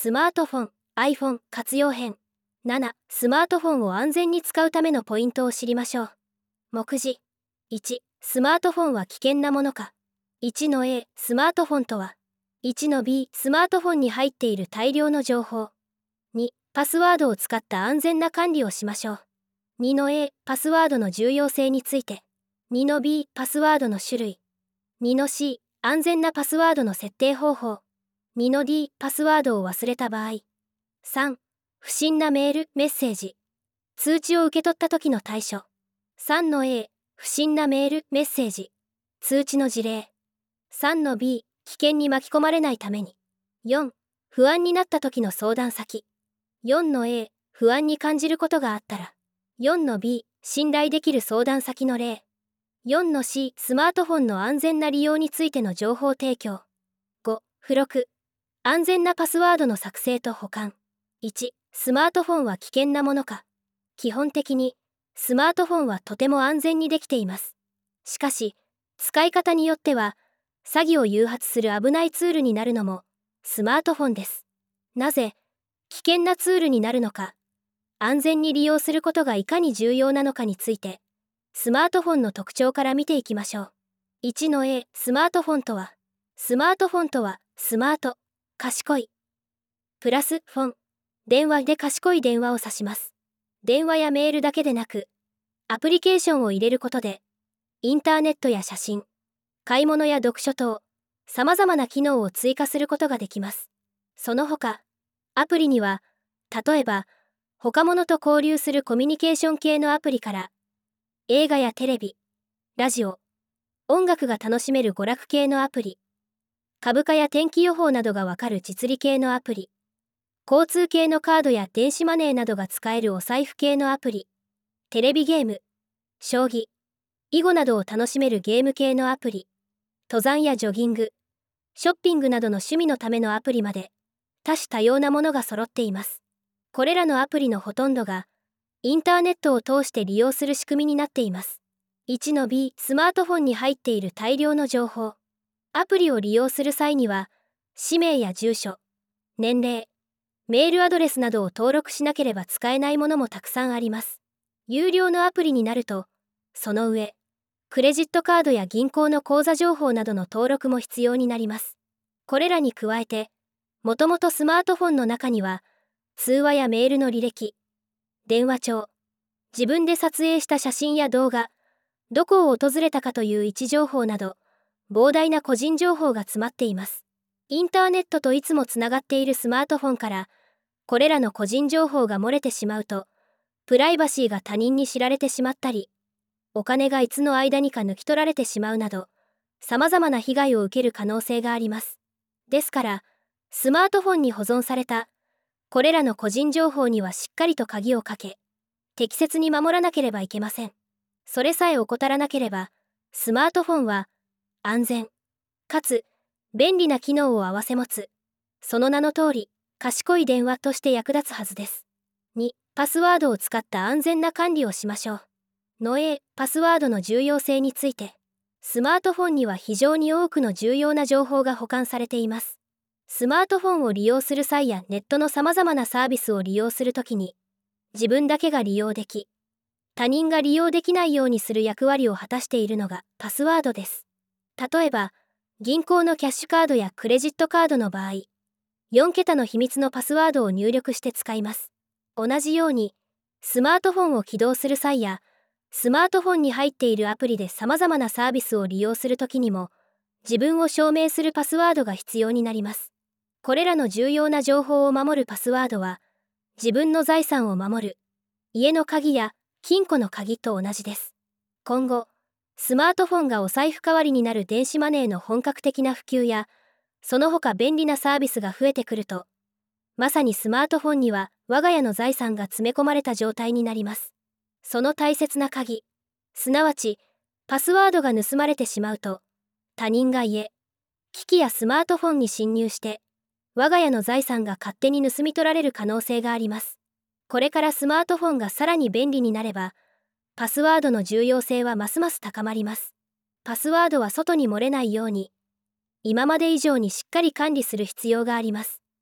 スマートフォン iPhone 活用編。7、スマートフォンを安全に使うためのポイントを知りましょう。目次。1、スマートフォンは危険なものか。1の A、スマートフォンとは。1の B、スマートフォンに入っている大量の情報。2、パスワードを使った安全な管理をしましょう。2の A、パスワードの重要性について。2の B、パスワードの種類。2の C、安全なパスワードの設定方法。2の D、パスワードを忘れた場合。3、不審なメール・メッセージ。通知を受け取った時の対処。3の A、不審なメール・メッセージ。通知の事例。3の B、危険に巻き込まれないために。4、不安になった時の相談先。4の A、不安に感じることがあったら。4の B、信頼できる相談先の例。4の C、スマートフォンの安全な利用についての情報提供。5、付録。安全なパスワードの作成と保管。1、スマートフォンは危険なものか。基本的に、スマートフォンはとても安全にできています。しかし、使い方によっては、詐欺を誘発する危ないツールになるのも、スマートフォンです。なぜ、危険なツールになるのか、安全に利用することがいかに重要なのかについて、スマートフォンの特徴から見ていきましょう。1の A、スマートフォンとは。スマートフォンとは、スマート、賢い。プラス、フォン、電話で賢い電話を指します。電話やメールだけでなく、アプリケーションを入れることで、インターネットや写真、買い物や読書等、様々な機能を追加することができます。その他、アプリには、例えば、他物と交流するコミュニケーション系のアプリから、映画やテレビ、ラジオ、音楽が楽しめる娯楽系のアプリ、株価や天気予報などがわかる実利系のアプリ、交通系のカードや電子マネーなどが使えるお財布系のアプリ、テレビゲーム、将棋、囲碁などを楽しめるゲーム系のアプリ、登山やジョギング、ショッピングなどの趣味のためのアプリまで、多種多様なものが揃っています。これらのアプリのほとんどが、インターネットを通して利用する仕組みになっています。1の B、スマートフォンに入っている大量の情報。アプリを利用する際には、氏名や住所、年齢、メールアドレスなどを登録しなければ使えないものもたくさんあります。有料のアプリになると、その上、クレジットカードや銀行の口座情報などの登録も必要になります。これらに加えて、もともとスマートフォンの中には、通話やメールの履歴、電話帳、自分で撮影した写真や動画、どこを訪れたかという位置情報など、膨大な個人情報が詰まっています。インターネットといつもつながっているスマートフォンから、これらの個人情報が漏れてしまうと、プライバシーが他人に知られてしまったり、お金がいつの間にか抜き取られてしまうなど、様々な被害を受ける可能性があります。ですから、スマートフォンに保存された、これらの個人情報にはしっかりと鍵をかけ、適切に守らなければいけません。それさえ怠らなければ、スマートフォンは、安全、かつ、便利な機能を併せ持つ、その名の通り、賢い電話として役立つはずです。2、パスワードを使った安全な管理をしましょう。の A、パスワードの重要性について、スマートフォンには非常に多くの重要な情報が保管されています。スマートフォンを利用する際やネットの様々なサービスを利用するときに、自分だけが利用でき、他人が利用できないようにする役割を果たしているのがパスワードです。例えば、銀行のキャッシュカードやクレジットカードの場合、4桁の秘密のパスワードを入力して使います。同じように、スマートフォンを起動する際や、スマートフォンに入っているアプリで様々なサービスを利用するときにも、自分を証明するパスワードが必要になります。これらの重要な情報を守るパスワードは、自分の財産を守る、家の鍵や金庫の鍵と同じです。今後、スマートフォンがお財布代わりになる電子マネーの本格的な普及や、その他便利なサービスが増えてくると、まさにスマートフォンには我が家の財産が詰め込まれた状態になります。その大切な鍵、すなわち、パスワードが盗まれてしまうと、他人が家、機器やスマートフォンに侵入して、我が家の財産が勝手に盗み取られる可能性があります。これからスマートフォンがさらに便利になれば、パスワードの重要性はますます高まります。パスワードは外に漏れないように、今まで以上にしっかり管理する必要があります。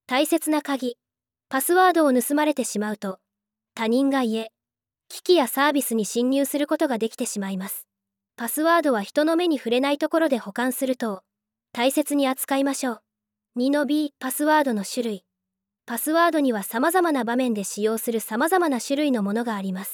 大切な鍵、パスワードを盗まれてしまうと、他人が家、機器やサービスに侵入することができてしまいます。パスワードは人の目に触れないところで保管すると、大切に扱いましょう。2の B、パスワードの種類。パスワードには様々な場面で使用する様々な種類のものがあります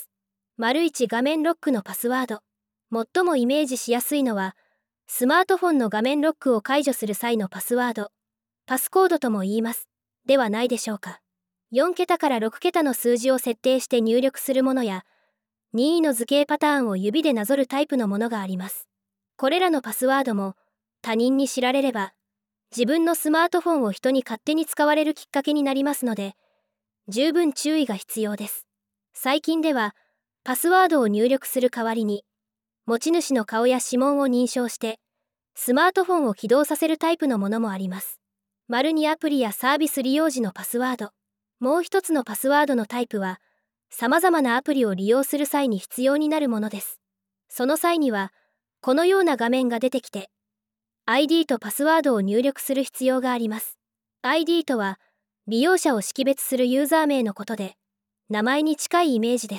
。1画面ロックのパスワード。最もイメージしやすいのは、スマートフォンの画面ロックを解除する際のパスワード、パスコードとも言います。ではないでしょうか。4桁から6桁の数字を設定して入力するものや、任意の図形パターンを指でなぞるタイプのものがあります。これらのパスワードも、他人に知られれば、自分のスマートフォンを人に勝手に使われるきっかけになりますので、十分注意が必要です。最近では、パスワードを入力する代わりに、持ち主の顔や指紋を認証して、スマートフォンを起動させるタイプのものもあります。2アプリやサービス利用時のパスワード。もう一つのパスワードのタイプは、様々なアプリを利用する際に必要になるものです。その際には、このような画面が出てきて、ID とパスワードを入力する必要があります。ID とは、利用者を識別するユーザー名のことで、名前に近いイメージです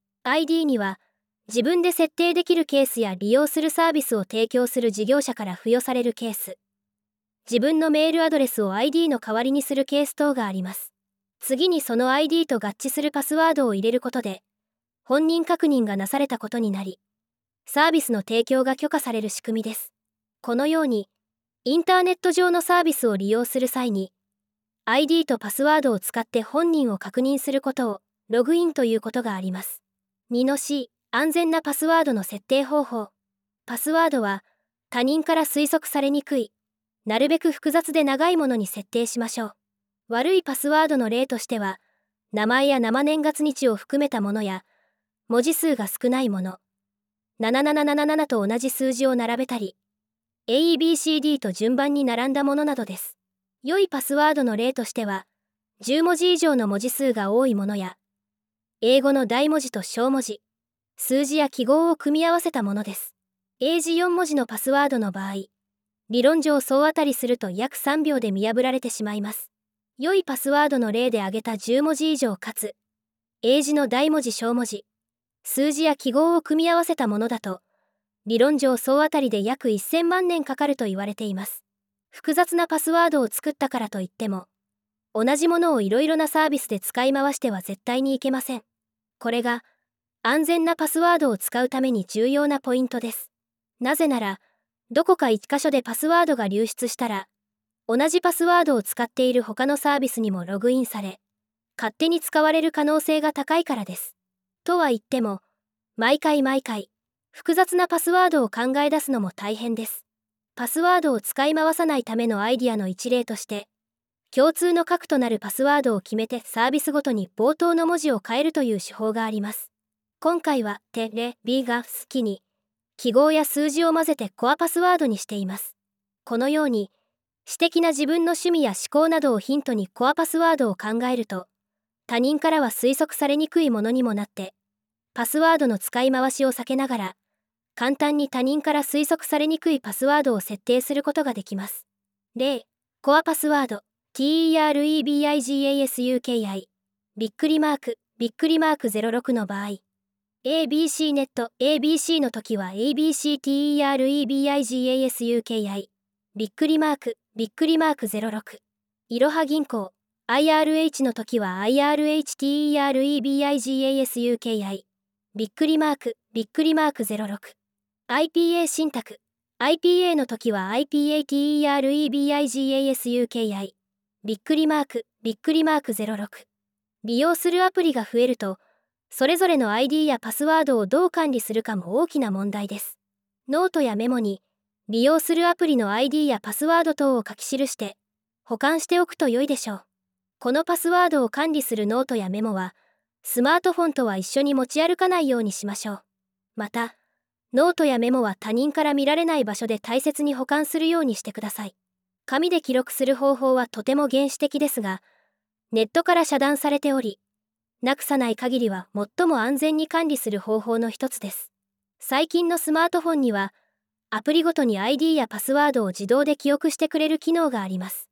。ID には、自分で設定できるケースや利用するサービスを提供する事業者から付与されるケース、自分のメールアドレスを ID の代わりにするケース等があります。次にその ID と合致するパスワードを入れることで、本人確認がなされたことになり、サービスの提供が許可される仕組みです。このように、インターネット上のサービスを利用する際に、ID とパスワードを使って本人を確認することを、ログインということがあります。2の C、安全なパスワードの設定方法。パスワードは、他人から推測されにくい、なるべく複雑で長いものに設定しましょう。悪いパスワードの例としては、名前や生年月日を含めたものや、文字数が少ないもの、7777と同じ数字を並べたり、AEBCD と順番に並んだものなどです。良いパスワードの例としては、10文字以上の文字数が多いものや、英語の大文字と小文字、数字や記号を組み合わせたものです。英字4文字のパスワードの場合、理論上総当たりすると約3秒で見破られてしまいます。良いパスワードの例で挙げた10文字以上かつ、英字の大文字小文字、数字や記号を組み合わせたものだと、理論上総当たりで約1000万年かかると言われています。複雑なパスワードを作ったからといっても、同じものをいろいろなサービスで使い回しては絶対にいけません。これが、安全なパスワードを使うために重要なポイントです。なぜなら、どこか一箇所でパスワードが流出したら、同じパスワードを使っている他のサービスにもログインされ、勝手に使われる可能性が高いからです。とは言っても、毎回、複雑なパスワードを考え出すのも大変です。パスワードを使い回さないためのアイディアの一例として、共通の核となるパスワードを決めてサービスごとに冒頭の文字を変えるという手法があります。今回は、テレビが好きに、記号や数字を混ぜてコアパスワードにしています。このように、私的な自分の趣味や思考などをヒントにコアパスワードを考えると、他人からは推測されにくいものにもなって、パスワードの使い回しを避けながら、簡単に他人から推測されにくいパスワードを設定することができます。例、コアパスワード、TEREBIGASUKI、びっくりマーク06の場合、ABC ネット、ABC の時は ABCTEREBIGASUKI、びっくりマーク06。いろは銀行、IRH の時は IRHTEREBIGASUKI、びっくりマーク06。IPA 信託、IPA の時は IPATEREBIGASUKI、びっくりマーク06。利用するアプリが増えると、それぞれの ID やパスワードをどう管理するかも大きな問題です。ノートやメモに、利用するアプリの ID やパスワード等を書き記して、保管しておくと良いでしょう。このパスワードを管理するノートやメモは、スマートフォンとは一緒に持ち歩かないようにしましょう。また、ノートやメモは他人から見られない場所で大切に保管するようにしてください。紙で記録する方法はとても原始的ですが、ネットから遮断されており、なくさない限りは最も安全に管理する方法の一つです。最近のスマートフォンには、アプリごとに ID やパスワードを自動で記憶してくれる機能があります。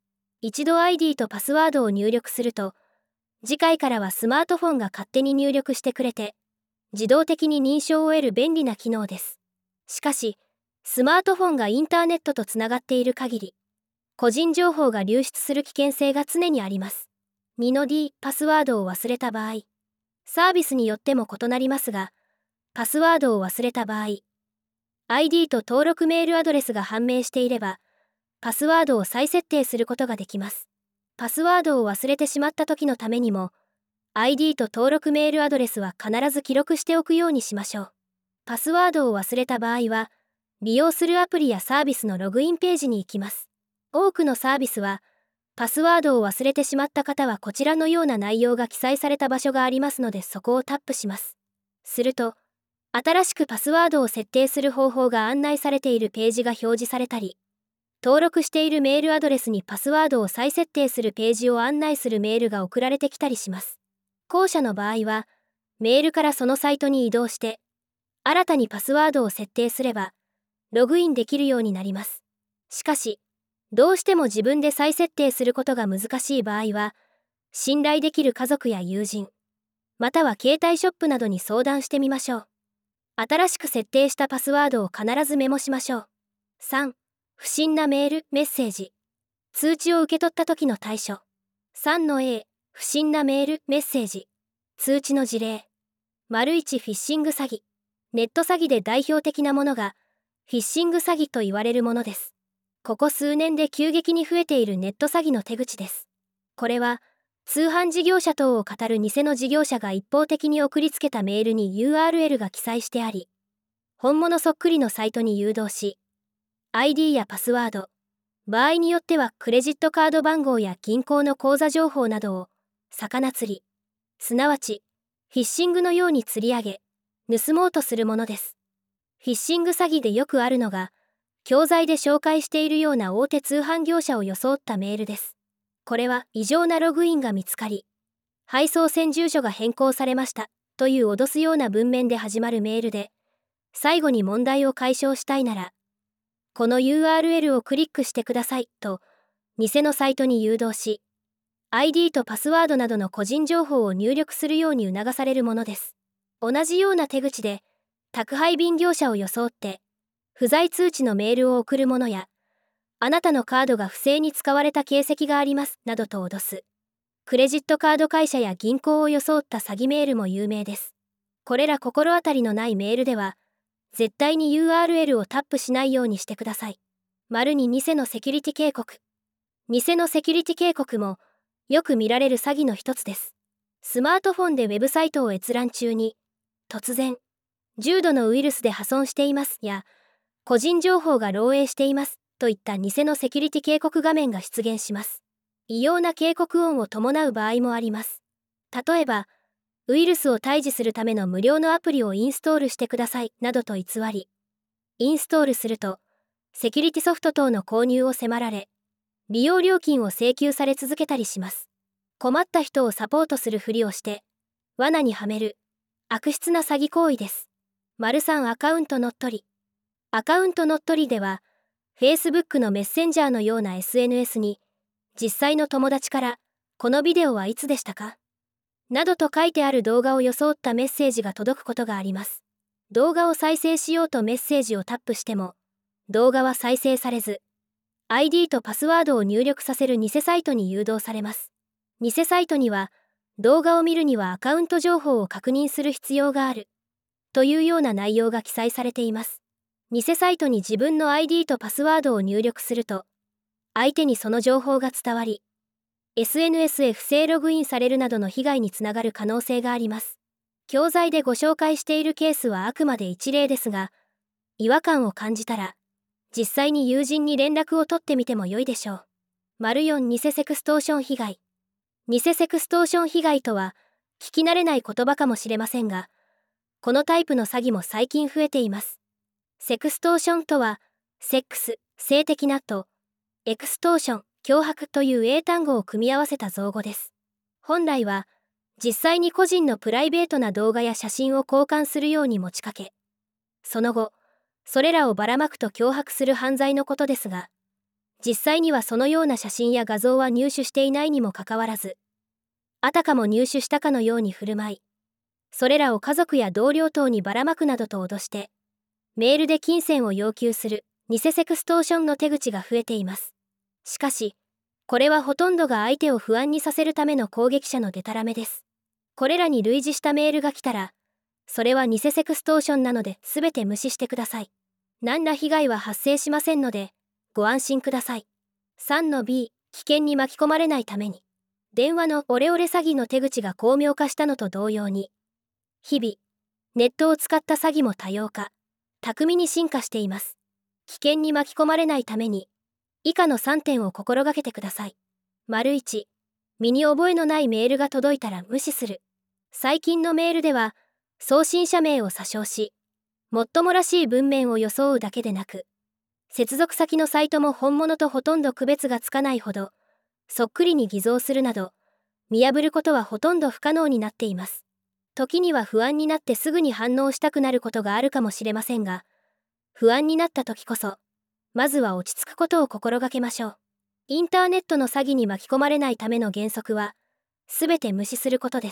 一度 ID とパスワードを入力すると、次回からはスマートフォンが勝手に入力してくれて、自動的に認証を得る便利な機能です。しかし、スマートフォンがインターネットとつながっている限り、個人情報が流出する危険性が常にあります。2の D、パスワードを忘れた場合。サービスによっても異なりますが、パスワードを忘れた場合、ID と登録メールアドレスが判明していれば、パスワードを再設定することができます。パスワードを忘れてしまった時のためにも、ID と登録メールアドレスは必ず記録しておくようにしましょう。パスワードを忘れた場合は、利用するアプリやサービスのログインページに行きます。多くのサービスは、パスワードを忘れてしまった方はこちらのような内容が記載された場所がありますのでそこをタップします。すると、新しくパスワードを設定する方法が案内されているページが表示されたり、登録しているメールアドレスにパスワードを再設定するページを案内するメールが送られてきたりします。後者の場合は、メールからそのサイトに移動して、新たにパスワードを設定すれば、ログインできるようになります。しかし、どうしても自分で再設定することが難しい場合は、信頼できる家族や友人、または携帯ショップなどに相談してみましょう。新しく設定したパスワードを必ずメモしましょう。3、不審なメール、メッセージ。通知を受け取った時の対処。3の A、不審なメール、メッセージ。通知の事例。1フィッシング詐欺。ネット詐欺で代表的なものが、フィッシング詐欺と言われるものです。ここ数年で急激に増えているネット詐欺の手口です。これは、通販事業者等を語る偽の事業者が一方的に送りつけたメールに URL が記載してあり、本物そっくりのサイトに誘導し、ID やパスワード、場合によってはクレジットカード番号や銀行の口座情報などを、魚釣り、すなわち、フィッシングのように釣り上げ、盗もうとするものです。フィッシング詐欺でよくあるのが、教材で紹介しているような大手通販業者を装ったメールです。これは異常なログインが見つかり、配送先住所が変更されましたという脅すような文面で始まるメールで、最後に問題を解消したいなら、この URL をクリックしてくださいと、偽のサイトに誘導し、ID とパスワードなどの個人情報を入力するように促されるものです。同じような手口で、宅配便業者を装って、不在通知のメールを送るものや、あなたのカードが不正に使われた形跡がありますなどと脅す。クレジットカード会社や銀行を装った詐欺メールも有名です。これら心当たりのないメールでは、絶対に URL をタップしないようにしてください。2偽のセキュリティ警告。偽のセキュリティ警告も、よく見られる詐欺の一つです。スマートフォンでウェブサイトを閲覧中に、突然、重度のウイルスで破損していますや、個人情報が漏洩していますといった偽のセキュリティ警告画面が出現します。異様な警告音を伴う場合もあります。例えば、ウイルスを退治するための無料のアプリをインストールしてくださいなどと偽り、インストールすると、セキュリティソフト等の購入を迫られ、利用料金を請求され続けたりします。困った人をサポートするふりをして、罠にはめる、悪質な詐欺行為です。3アカウント乗っ取り。アカウント乗っ取りでは、Facebook のメッセンジャーのような SNS に、実際の友達から、このビデオはいつでしたかなどと書いてある動画を装ったメッセージが届くことがあります。動画を再生しようとメッセージをタップしても、動画は再生されず、ID とパスワードを入力させる偽サイトに誘導されます。偽サイトには、動画を見るにはアカウント情報を確認する必要がある、というような内容が記載されています。偽サイトに自分の ID とパスワードを入力すると、相手にその情報が伝わり、SNS へ不正ログインされるなどの被害につながる可能性があります。教材でご紹介しているケースはあくまで一例ですが、違和感を感じたら、実際に友人に連絡を取ってみても良いでしょう。4偽セクストーション被害。偽セクストーション被害とは、聞き慣れない言葉かもしれませんが、このタイプの詐欺も最近増えています。セクストーションとは、セックス、性的なと、エクストーション、脅迫という英単語を組み合わせた造語です。本来は、実際に個人のプライベートな動画や写真を交換するように持ちかけ、その後、それらをばらまくと脅迫する犯罪のことですが、 実際にはそのような写真や画像は入手していないにもかかわらず、あたかも入手したかのように振る舞い、それらを家族や同僚等にばらまくなどと脅して、メールで金銭を要求する偽セクストーションの手口が増えています。しかし、これはほとんどが相手を不安にさせるための攻撃者のデタラメです。これらに類似したメールが来たら、それは偽セクストーションなので全て無視してください。何ら被害は発生しませんので、ご安心ください。3-B、危険に巻き込まれないために。電話のオレオレ詐欺の手口が巧妙化したのと同様に、日々、ネットを使った詐欺も多様化、巧みに進化しています。危険に巻き込まれないために、以下の3点を心がけてください。1、身に覚えのないメールが届いたら無視する。最近のメールでは、送信者名を詐称し、もっともらしい文面を装うだけでなく、接続先のサイトも本物とほとんど区別がつかないほど、そっくりに偽造するなど、見破ることはほとんど不可能になっています。時には不安になってすぐに反応したくなることがあるかもしれませんが、不安になった時こそ、まずは落ち着くことを心がけましょう。インターネットの詐欺に巻き込まれないための原則は、すべて無視することです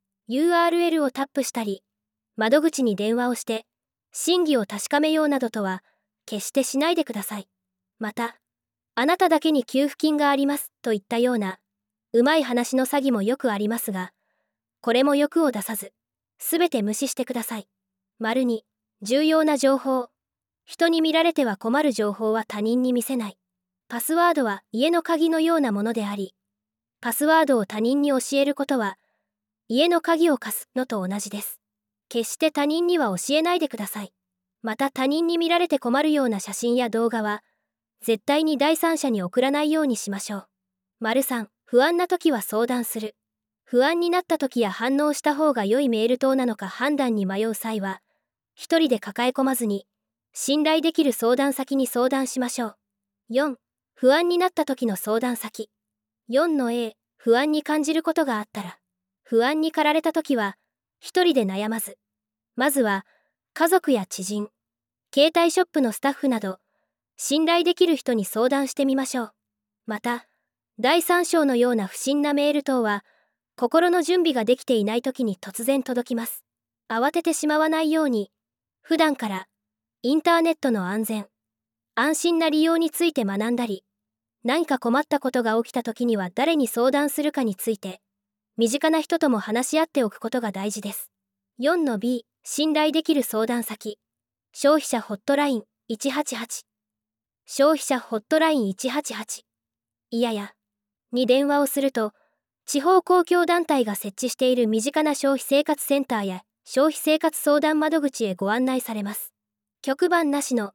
。URL をタップしたり、窓口に電話をして、真偽を確かめようなどとは、決してしないでください。また、あなただけに給付金がありますといったような、うまい話の詐欺もよくありますが、これも欲を出さず、すべて無視してください。2、重要な情報。人に見られては困る情報は他人に見せない。パスワードは家の鍵のようなものであり、パスワードを他人に教えることは、家の鍵を貸すのと同じです。決して他人には教えないでください。また他人に見られて困るような写真や動画は、絶対に第三者に送らないようにしましょう。3、不安な時は相談する。不安になった時や反応した方が良いメール等なのか判断に迷う際は、一人で抱え込まずに、信頼できる相談先に相談しましょう。4、不安になった時の相談先。4-A、不安に感じることがあったら、不安に駆られた時は、一人で悩まず、まずは、家族や知人、携帯ショップのスタッフなど、信頼できる人に相談してみましょう。また、第三章のような不審なメール等は、心の準備ができていない時に突然届きます。慌ててしまわないように、普段から、インターネットの安全、安心な利用について学んだり、何か困ったことが起きた時には誰に相談するかについて、身近な人とも話し合っておくことが大事です。4-B、信頼できる相談先。消費者ホットライン188。消費者ホットライン188。いやや、に電話をすると、地方公共団体が設置している身近な消費生活センターや消費生活相談窓口へご案内されます。局番なしの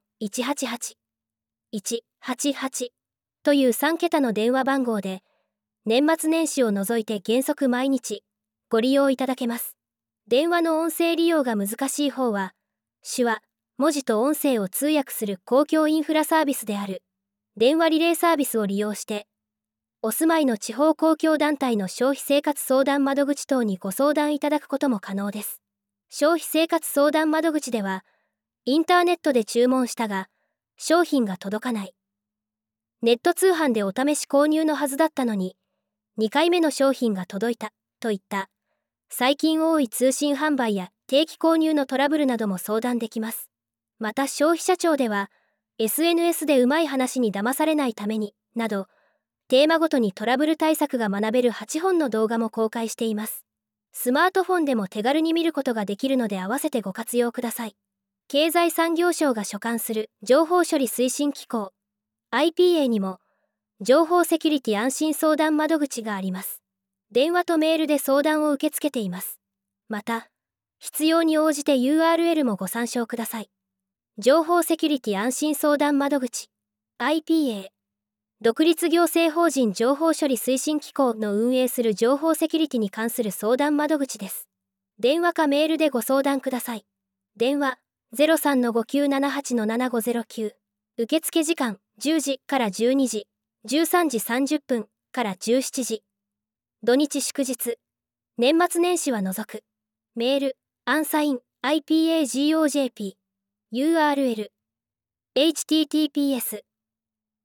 188。188という3桁の電話番号で、年末年始を除いて原則毎日、ご利用いただけます。電話の音声利用が難しい方は、手話、文字と音声を通訳する公共インフラサービスである、電話リレーサービスを利用して、お住まいの地方公共団体の消費生活相談窓口等にご相談いただくことも可能です。消費生活相談窓口では、インターネットで注文したが、商品が届かない。ネット通販でお試し購入のはずだったのに、2回目の商品が届いた、といった、最近多い通信販売や定期購入のトラブルなども相談できます。また消費者庁では、SNS でうまい話に騙されないために、など、テーマごとにトラブル対策が学べる8本の動画も公開しています。スマートフォンでも手軽に見ることができるので合わせてご活用ください。経済産業省が所管する情報処理推進機構 IPA にも情報セキュリティ安心相談窓口があります。電話とメールで相談を受け付けています。また、必要に応じて URL もご参照ください。情報セキュリティ安心相談窓口 IPA、独立行政法人情報処理推進機構の運営する情報セキュリティに関する相談窓口です。電話かメールでご相談ください。電話 03-5978-7509。受付時間10時から12時、13時30分から17時。土日祝日、年末年始は除く。メール、アンサイン、IPAGOJP。URL、https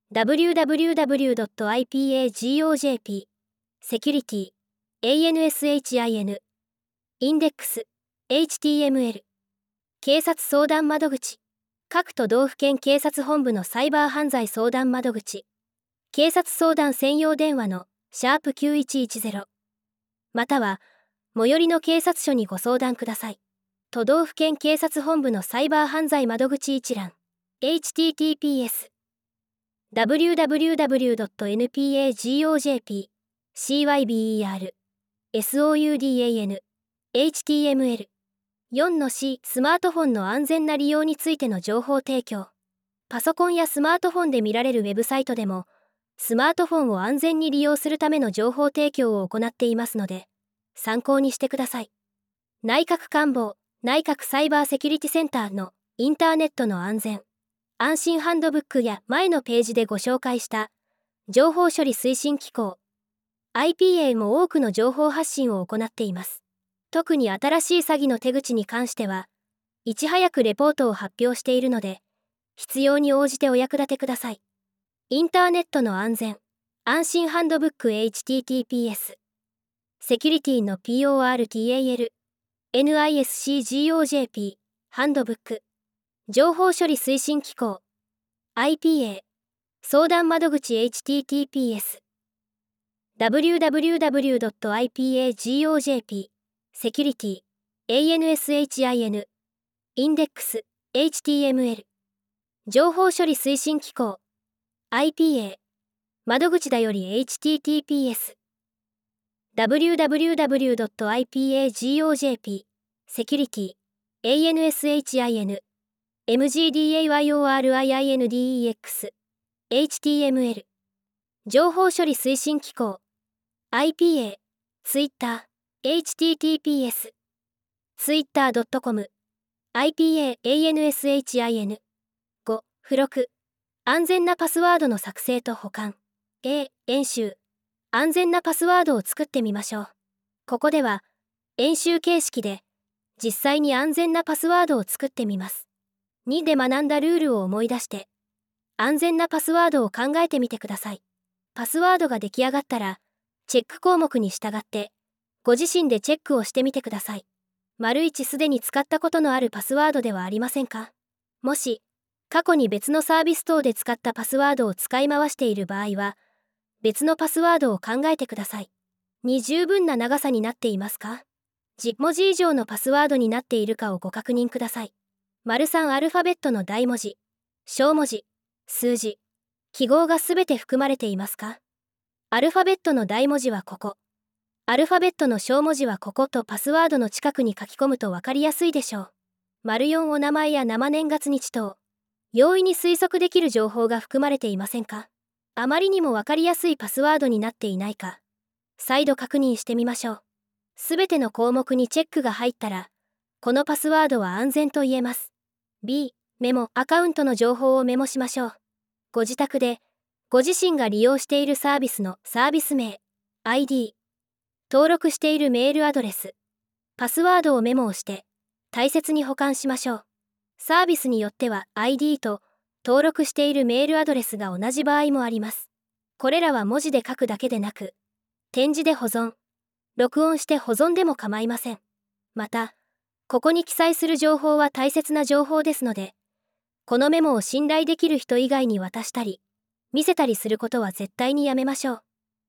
www.ipagojp、Security、ANSHIN、インデックス、HTML、警察相談窓口、各都道府県警察本部のサイバー犯罪相談窓口、警察相談専用電話の#9110、または、最寄りの警察署にご相談ください。都道府県警察本部のサイバー犯罪窓口一覧、https www.npagojp cyber soudan html 4-C スマートフォンの安全な利用についての情報提供。パソコンやスマートフォンで見られるウェブサイトでも、スマートフォンを安全に利用するための情報提供を行っていますので、参考にしてください。内閣官房内閣サイバーセキュリティセンターのインターネットの安全・安心ハンドブックや前のページでご紹介した情報処理推進機構 IPA も多くの情報発信を行っています。特に新しい詐欺の手口に関しては、いち早くレポートを発表しているので、必要に応じてお役立てください。インターネットの安全・安心ハンドブック https セキュリティの PORTAL NISCGOJP ハンドブック情報処理推進機構 IPA 相談窓口 https www.ipagojp Security ANSHIN インデックス HTML 情報処理推進機構 IPA 窓口だより https www.ipagojp Security ANSHIN MGDAYORIINDEX HTML 情報処理推進機構 IPA Twitter https twitter.com IPA ANSHIN 5付録安全なパスワードの作成と保管 演習安全なパスワードを作ってみましょう。ここでは演習形式で実際に安全なパスワードを作ってみます。2で学んだルールを思い出して安全なパスワードを考えてみてください。パスワードが出来上がったらチェック項目に従ってご自身でチェックをしてみてください。1すでに使ったことのあるパスワードではありませんか？もし過去に別のサービス等で使ったパスワードを使い回している場合は別のパスワードを考えてください。十分な長さになっていますか？10文字以上のパスワードになっているかをご確認ください。3アルファベットの大文字、小文字、数字、記号がすべて含まれていますか？アルファベットの大文字はここ、アルファベットの小文字はこことパスワードの近くに書き込むと分かりやすいでしょう。4お名前や生年月日等、容易に推測できる情報が含まれていませんか？あまりにも分かりやすいパスワードになっていないか、再度確認してみましょう。すべての項目にチェックが入ったら、このパスワードは安全と言えます。B、メモ、アカウントの情報をメモしましょう。ご自宅で、ご自身が利用しているサービスのサービス名、ID、登録しているメールアドレス、パスワードをメモをして、大切に保管しましょう。サービスによっては ID と登録しているメールアドレスが同じ場合もあります。これらは文字で書くだけでなく、点字で保存、録音して保存でも構いません。また、ここに記載する情報は大切な情報ですので、このメモを信頼できる人以外に渡したり、見せたりすることは絶対にやめましょう。